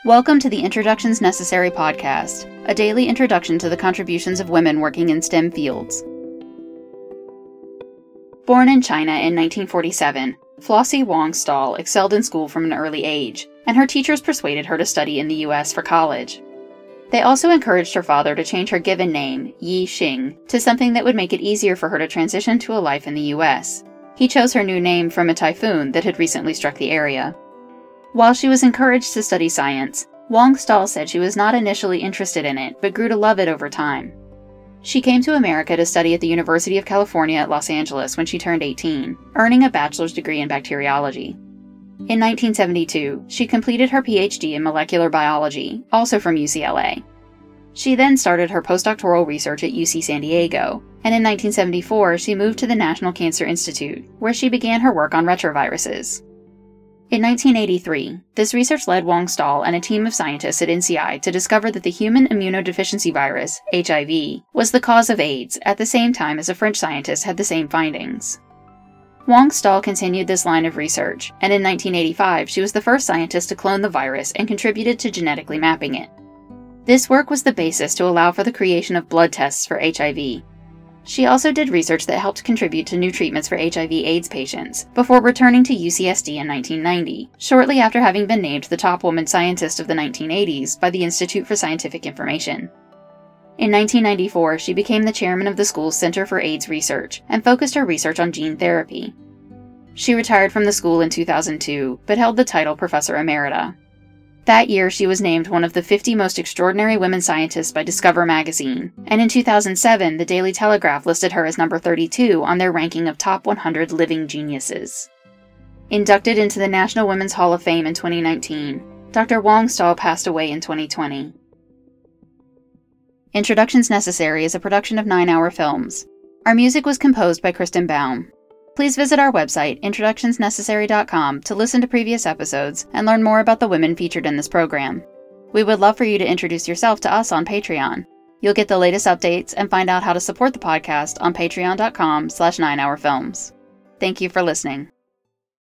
Welcome to the Introductions Necessary podcast, a daily introduction to the contributions of women working in STEM fields. Born in China in 1947, Flossie Wong Stahl excelled in school from an early age, and her teachers persuaded her to study in the U.S. for college. They also encouraged her father to change her given name, Yi Xing, to something that would make it easier for her to transition to a life in the U.S. He chose her new name from a typhoon that had recently struck the area. While she was encouraged to study science, Wong Stahl said she was not initially interested in it, but grew to love it over time. She came to America to study at the University of California at Los Angeles when she turned 18, earning a bachelor's degree in bacteriology. In 1972, she completed her PhD in molecular biology, also from UCLA. She then started her postdoctoral research at UC San Diego, and in 1974 she moved to the National Cancer Institute, where she began her work on retroviruses. In 1983, this research led Wong Stahl and a team of scientists at NCI to discover that the human immunodeficiency virus, HIV, was the cause of AIDS at the same time as a French scientist had the same findings. Wong Stahl continued this line of research, and in 1985 she was the first scientist to clone the virus and contributed to genetically mapping it. This work was the basis to allow for the creation of blood tests for HIV. She also did research that helped contribute to new treatments for HIV/AIDS patients, before returning to UCSD in 1990, shortly after having been named the top woman scientist of the 1980s by the Institute for Scientific Information. In 1994, she became the chairman of the school's Center for AIDS Research, and focused her research on gene therapy. She retired from the school in 2002, but held the title Professor Emerita. That year, she was named one of the 50 most extraordinary women scientists by Discover magazine, and in 2007, the Daily Telegraph listed her as number 32 on their ranking of top 100 living geniuses. Inducted into the National Women's Hall of Fame in 2019, Dr. Wong Stahl passed away in 2020. Introductions Necessary is a production of 9 Hour Films. Our music was composed by Kristen Baum. Please visit our website, introductionsnecessary.com, to listen to previous episodes and learn more about the women featured in this program. We would love for you to introduce yourself to us on Patreon. You'll get the latest updates and find out how to support the podcast on patreon.com/9hourfilms. Thank you for listening.